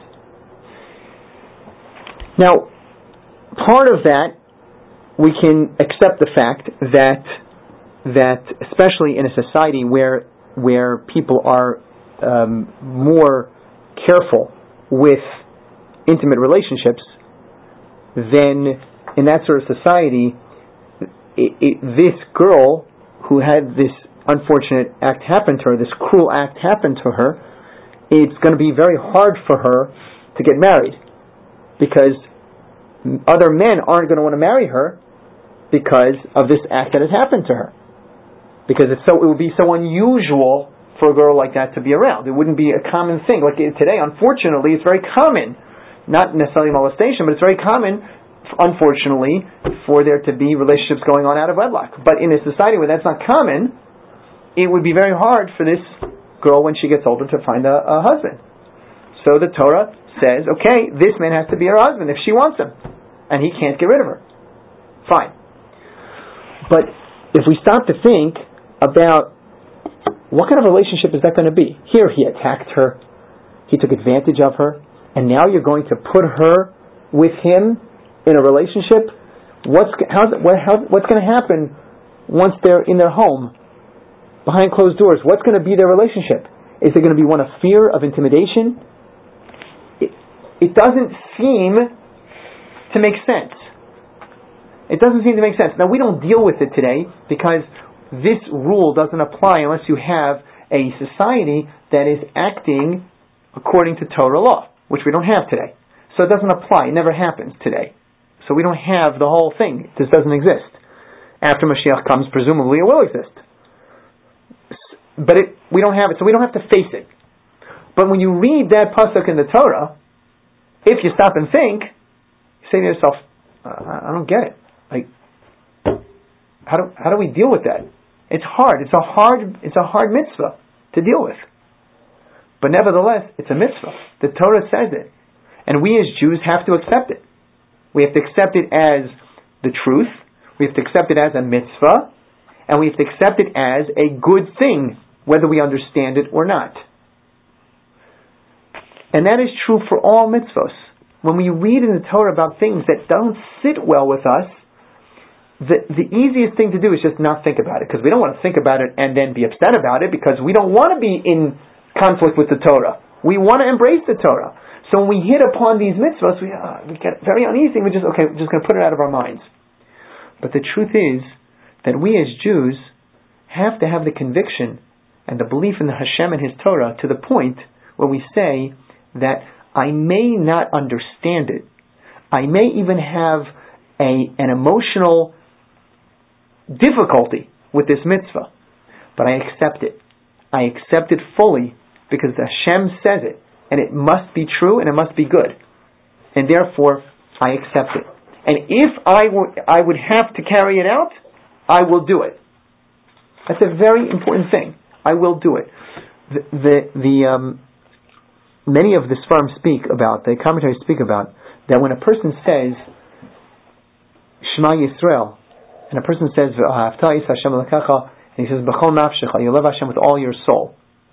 Now, part of that, we can accept the fact that that especially in a society where where people are um, more careful with intimate relationships, then in that sort of society, it, it, this girl who had this unfortunate act happen to her, this cruel act happen to her, it's going to be very hard for her to get married, because other men aren't going to want to marry her because of this act that has happened to her. Because it's so, it would be so unusual for a girl like that to be around. It wouldn't be a common thing. Like today, unfortunately, it's very common, not necessarily molestation, but it's very common, unfortunately, for there to be relationships going on out of wedlock. But in a society where that's not common, it would be very hard for this girl when she gets older to find a, a husband. So the Torah says, okay, this man has to be her husband if she wants him, and he can't get rid of her. Fine. But if we stop to think about what kind of relationship is that going to be? Here he attacked her, he took advantage of her, and now you're going to put her with him in a relationship? What's how's, what, how, what's going to happen once they're in their home, behind closed doors? What's going to be their relationship? Is it going to be one of fear, of intimidation? It, it doesn't seem to make sense. It doesn't seem to make sense. Now, we don't deal with it today because this rule doesn't apply unless you have a society that is acting according to Torah law, which we don't have today. So it doesn't apply. It never happens today. So we don't have the whole thing. This doesn't exist. After Mashiach comes, presumably it will exist. But it, we don't have it, so we don't have to face it. But when you read that pasuk in the Torah, if you stop and think, you say to yourself, I don't get it. Like, how do how do we deal with that? It's hard. It's a hard. It's a hard mitzvah to deal with. But nevertheless, it's a mitzvah. The Torah says it, and we as Jews have to accept it. We have to accept it as the truth. We have to accept it as a mitzvah, and we have to accept it as a good thing, whether we understand it or not. And that is true for all mitzvahs. When we read in the Torah about things that don't sit well with us, the, the easiest thing to do is just not think about it, because we don't want to think about it and then be upset about it, because we don't want to be in conflict with the Torah. We want to embrace the Torah. So when we hit upon these mitzvahs, we, uh, we get very uneasy. We're just, okay, we're just going to put it out of our minds. But the truth is that we as Jews have to have the conviction and the belief in the Hashem and His Torah to the point where we say that I may not understand it. I may even have a an emotional difficulty with this mitzvah, but I accept it. I accept it fully because the Hashem says it, and it must be true and it must be good, and therefore I accept it. And if I would I would have to carry it out, I will do it. That's a very important thing. I will do it. The the, the um, many of the Sfarim speak about, the commentaries speak about, that when a person says Shema Yisrael, and a person says V'ahavta is Hashem Elokeicha, and he says B'chol nafshecha, you love Hashem with all your soul.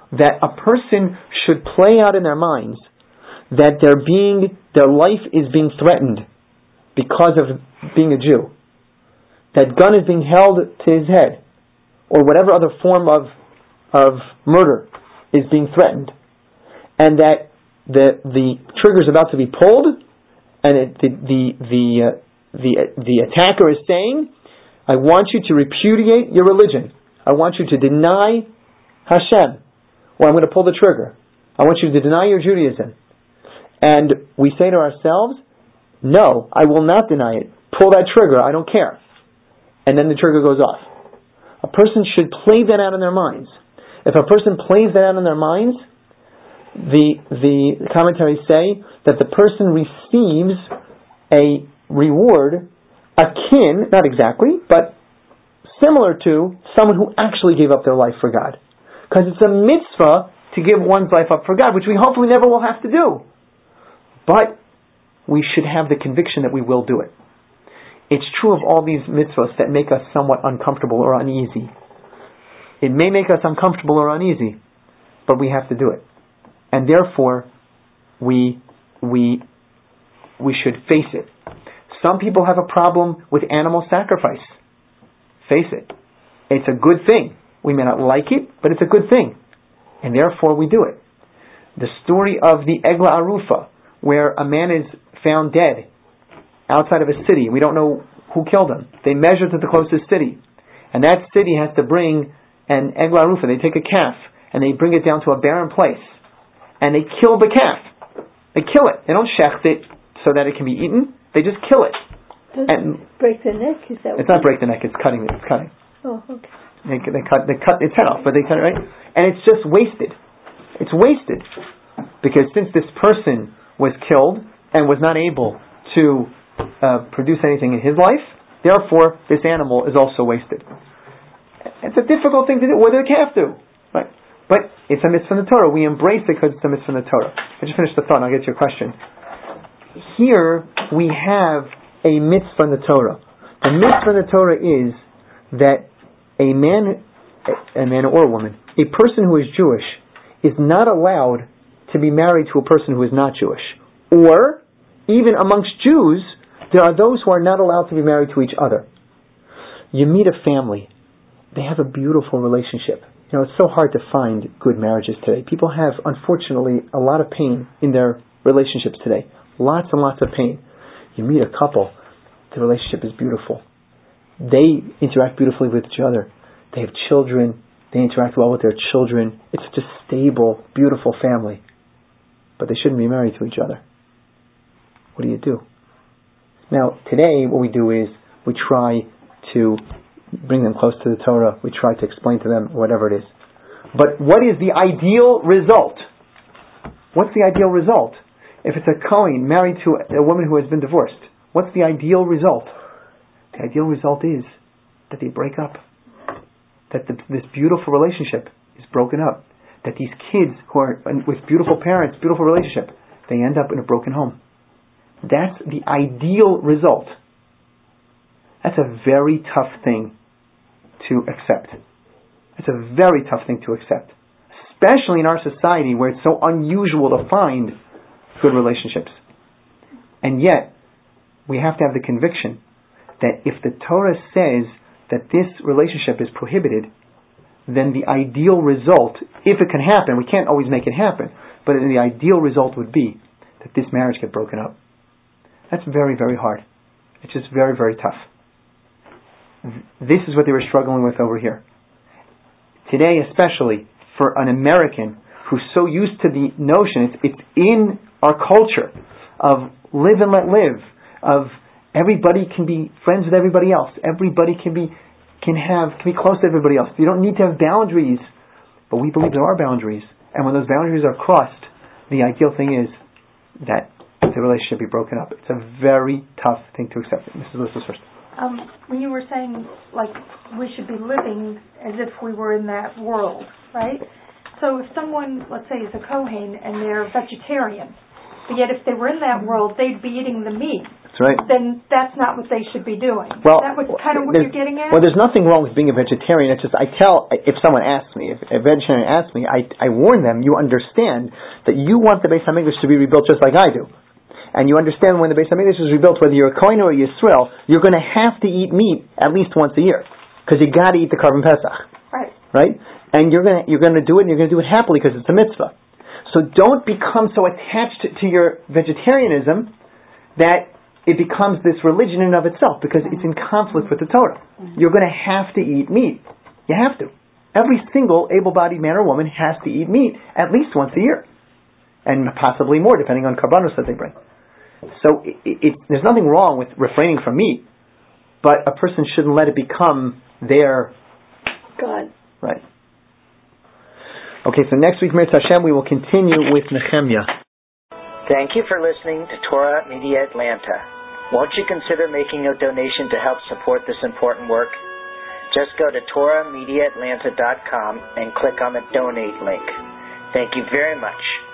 that a person should play out in their minds that they're being, their life is being threatened because of being a Jew. That gun is being held to his head, or whatever other form of of murder is being threatened, and that the the trigger is about to be pulled, and it, the the the, uh, the the attacker is saying, "I want you to repudiate your religion. I want you to deny Hashem, or I'm going to pull the trigger. I want you to deny your Judaism." And we say to ourselves, "No, I will not deny it. Pull that trigger. I don't care." And then the trigger goes off. A person should play that out in their minds. If a person plays that out in their minds, the the commentaries say that the person receives a reward akin, not exactly, but similar to someone who actually gave up their life for God. Because it's a mitzvah to give one's life up for God, which we hopefully never will have to do. But we should have the conviction that we will do it. It's true of all these mitzvahs that make us somewhat uncomfortable or uneasy. It may make us uncomfortable or uneasy, but we have to do it. And therefore, we we we should face it. Some people have a problem with animal sacrifice. Face it. It's a good thing. We may not like it, but it's a good thing. And therefore we do it. The story of the Egla Arufa, where a man is found dead outside of a city. We don't know who killed him. They measure to the closest city. And that city has to bring an Egla Arufa. They take a calf and they bring it down to a barren place. And they kill the calf. They kill it. They don't shecht it so that it can be eaten. They just kill it. Does and it break the neck? Is that it's not break the neck, it's cutting it. It's cutting. Oh, okay. They, they cut they cut its head off, but they cut it, right? And it's just wasted. It's wasted. Because since this person was killed and was not able to uh, produce anything in his life, therefore this animal is also wasted. It's a difficult thing to do. What did the calf do? Right? But it's a mitzvah in the Torah. We embrace it because it's a mitzvah in the Torah. I just finished the thought and I'll get to your question. Here we have a mitzvah in the Torah. The mitzvah in the Torah is that a man, a man or a woman, a person who is Jewish is not allowed to be married to a person who is not Jewish. Or, even amongst Jews, there are those who are not allowed to be married to each other. You meet a family. They have a beautiful relationship. You know, it's so hard to find good marriages today. People have, unfortunately, a lot of pain in their relationships today. Lots and lots of pain. You meet a couple, the relationship is beautiful. They interact beautifully with each other. They have children. They interact well with their children. It's such a stable, beautiful family. But they shouldn't be married to each other. What do you do? Now, today, what we do is we try to bring them close to the Torah. We try to explain to them whatever it is. But what is the ideal result? What's the ideal result? If it's a Kohen married to a woman who has been divorced, what's the ideal result? The ideal result is that they break up. That the, this beautiful relationship is broken up. That these kids who are with beautiful parents, beautiful relationship, they end up in a broken home. That's the ideal result. That's a very tough thing to accept. It's a very tough thing to accept. Especially in our society where it's so unusual to find good relationships. And yet, we have to have the conviction that if the Torah says that this relationship is prohibited, then the ideal result, if it can happen, we can't always make it happen, but the ideal result would be that this marriage get broken up. That's very, very hard. It's just very, very tough. This is what they were struggling with over here. Today, especially, for an American who's so used to the notion, it's, it's in our culture of live and let live, of everybody can be friends with everybody else, everybody can be can have can be close to everybody else. You don't need to have boundaries, but we believe there are boundaries, and when those boundaries are crossed, the ideal thing is that the relationship be broken up. It's a very tough thing to accept. Missus Lewis first. Um, when you were saying, like, we should be living as if we were in that world, right? So if someone, let's say, is a Kohen and they're vegetarian, But yet if they were in that world, they'd be eating the meat. That's right. Then that's not what they should be doing. Well, Is that what, kind of what there's- you're getting at? Well, there's nothing wrong with being a vegetarian. It's just I tell, if someone asks me, if a vegetarian asks me, I, I warn them, you understand that you want the Beis HaMikdash to be rebuilt just like I do. And you understand when the Beis HaMikdash is rebuilt, whether you're a Kohen or a Yisrael, you're going to have to eat meat at least once a year. Because you got to eat the Karban Pesach. Right. Right? And you're going to you're going to do it, and you're going to do it happily because it's a mitzvah. So don't become so attached to your vegetarianism that it becomes this religion in and of itself, because it's in conflict with the Torah. You're going to have to eat meat. You have to. Every single able-bodied man or woman has to eat meat at least once a year, and possibly more, depending on karbanos that they bring. So it, it, there's nothing wrong with refraining from meat, but a person shouldn't let it become their God. Right. Okay, so next week, Mirz Hashem, we will continue with Nehemiah. Thank you for listening to Torah Media Atlanta. Won't you consider making a donation to help support this important work? Just go to Torah Media Atlanta dot com and click on the donate link. Thank you very much.